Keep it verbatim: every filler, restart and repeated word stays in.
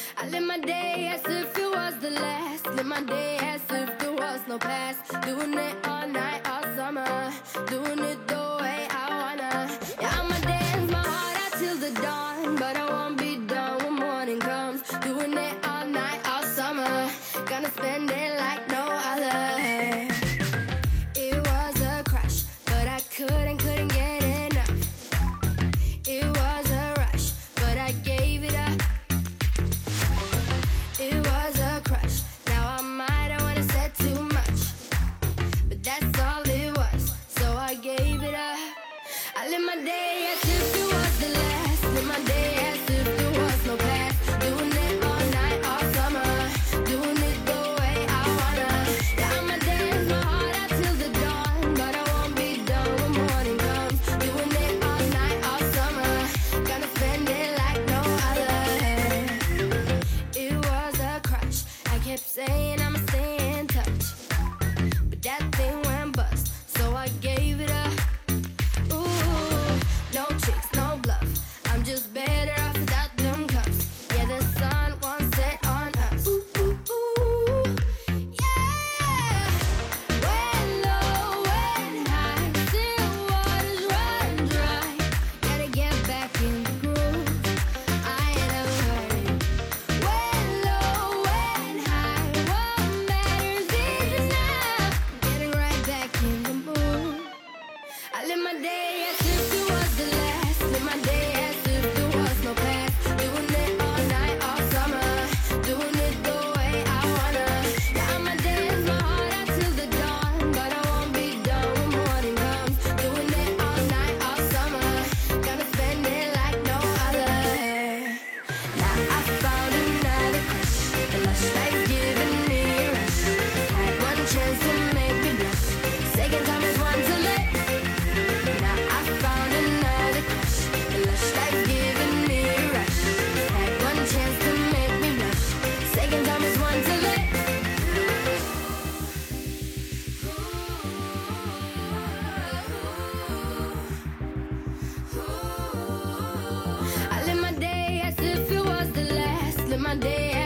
I live my day as if it was the last. Live my day as if there was no past. Doing it all night, all summer. Doing it the way I wanna. Yeah, I'ma dance my heart out till the dawn, but I won't be done when morning comes. Doing it all night, all summer. Gonna spend it like no other. It was a crush, but I couldn't, couldn't get enough. It was a rush, but I gave it up. It was a crush. Now I might have wanna said too much, but that's all it was, so I gave it up. I live my day as if it was the last. Live my day as if there was no past. Doing it all night, all summer. Doing it the way I wanna. Yeah, I'ma dance my heart out till the dawn, but I won't be done when morning comes. Doing it all night, all summer. Gonna spend it like no other. It was a crush. I kept saying I'ma stay in touch, but that thing went bust, so I gave it up. Ooh, no tricks, no bluff. I'm just better off without them cups. Yeah, the sun won't set on us. Ooh, ooh, ooh, yeah. When low, when high, still waters run dry. Gotta get back in the groove. I ain't never heard. When low, when high, what matters is just now. Getting right back in the mood. I live my day as if it was the last. Live my day as if there was no past. Doing it all night, all summer. Doing it the way I wanna. Yeah, I'ma dance my heart out till the dawn, but I won't be done when morning comes. Doing it all night, all summer. Gonna spend it like no other. Now I found another crush. The lush life giving me a rush. Had one chance to make me blush. Second time is one to let. Now I found another crush. The lush life giving me a rush. Had one chance to make me blush. Second time is one to let. I live my day as if it was the last. Live my day